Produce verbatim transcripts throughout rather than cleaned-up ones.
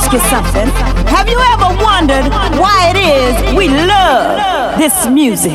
ask you something. Have you ever wondered why it is we love this music?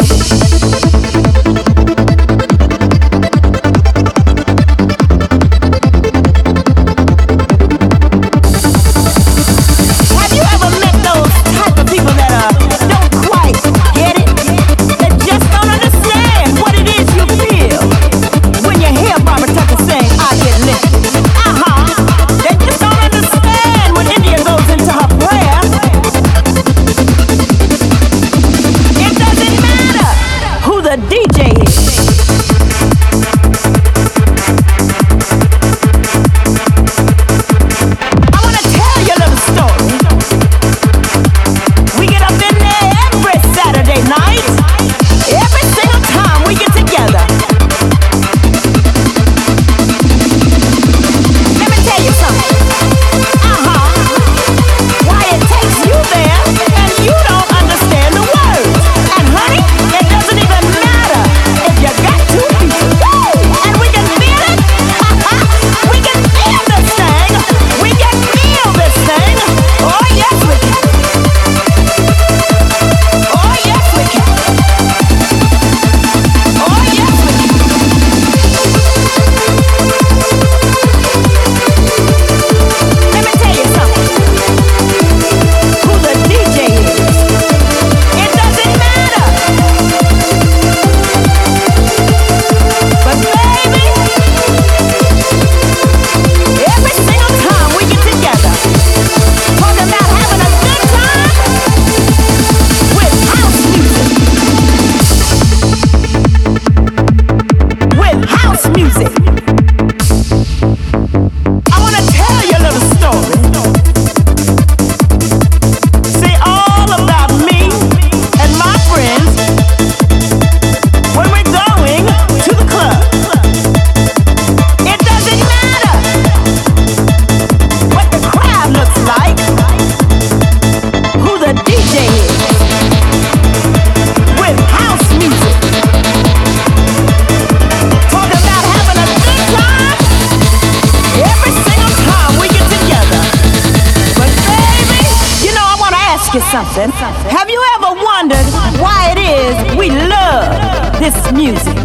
Something. Have you ever wondered why it is we love this music?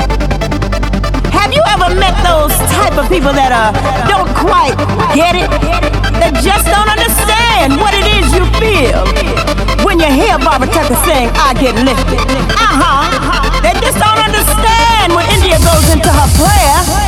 Have you ever met those type of people that uh, don't quite get it? That just don't understand what it is you feel when you hear Barbara Tucker sing, I Get Lifted. Uh-huh. They just don't understand when India goes into her prayer.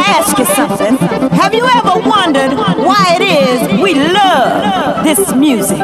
Have you ever wondered why it is we love this music?